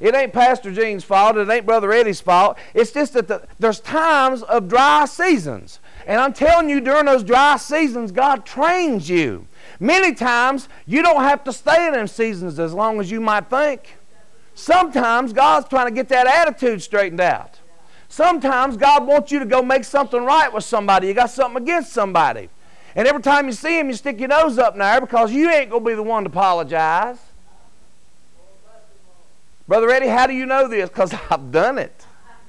It ain't Pastor Gene's fault. It ain't Brother Eddie's fault. It's just that there's times of dry seasons. And I'm telling you, during those dry seasons, God trains you. Many times, you don't have to stay in them seasons as long as you might think. Sometimes, God's trying to get that attitude straightened out. Sometimes, God wants you to go make something right with somebody. You got something against somebody. And every time you see him, you stick your nose up in there because you ain't going to be the one to apologize. Brother Eddie, how do you know this? Because I've done it.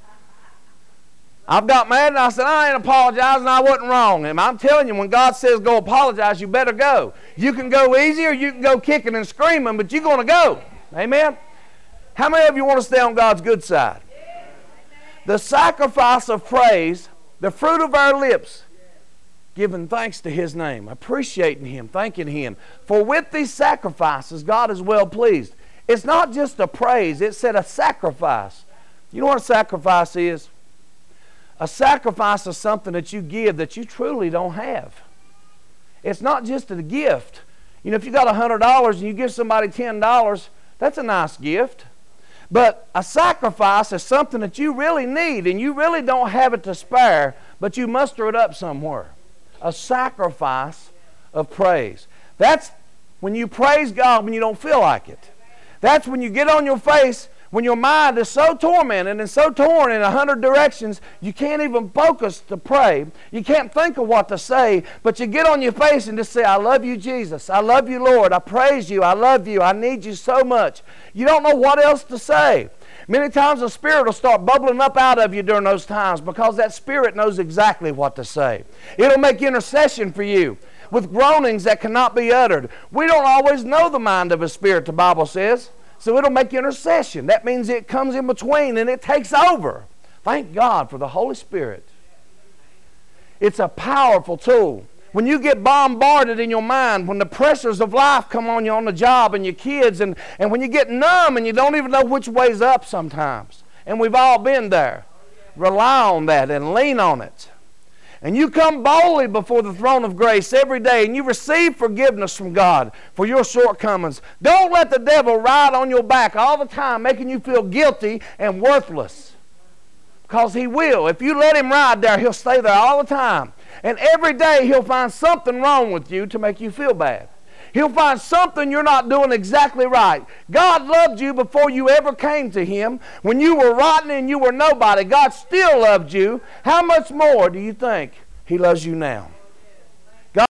I've got mad and I said, I ain't apologizing, I wasn't wrong. And I'm telling you, when God says go apologize, you better go. You can go easy or you can go kicking and screaming, but you're going to go. Amen? How many of you want to stay on God's good side? The sacrifice of praise, the fruit of our lips, giving thanks to His name, appreciating Him, thanking Him. For with these sacrifices, God is well pleased. It's not just a praise, it said a sacrifice. You know what a sacrifice is? A sacrifice is something that you give that you truly don't have. It's not just a gift. You know, if you got $100 and you give somebody $10, that's a nice gift. But a sacrifice is something that you really need and you really don't have it to spare, but you muster it up somewhere. A sacrifice of praise. That's when you praise God when you don't feel like it. That's when you get on your face when your mind is so tormented and so torn in 100 directions, you can't even focus to pray. You can't think of what to say, but you get on your face and just say, I love you, Jesus. I love you, Lord. I praise you. I love you. I need you so much. You don't know what else to say. Many times the Spirit will start bubbling up out of you during those times because that Spirit knows exactly what to say. It'll make intercession for you with groanings that cannot be uttered. We don't always know the mind of a Spirit, the Bible says. So it'll make intercession. That means it comes in between and it takes over. Thank God for the Holy Spirit. It's a powerful tool. When you get bombarded in your mind, when the pressures of life come on you on the job and your kids, and when you get numb and you don't even know which way's up sometimes. And we've all been there. Rely on that and lean on it. And you come boldly before the throne of grace every day and you receive forgiveness from God for your shortcomings. Don't let the devil ride on your back all the time making you feel guilty and worthless. Because he will. If you let him ride there, he'll stay there all the time. And every day he'll find something wrong with you to make you feel bad. He'll find something you're not doing exactly right. God loved you before you ever came to Him. When you were rotten and you were nobody, God still loved you. How much more do you think He loves you now?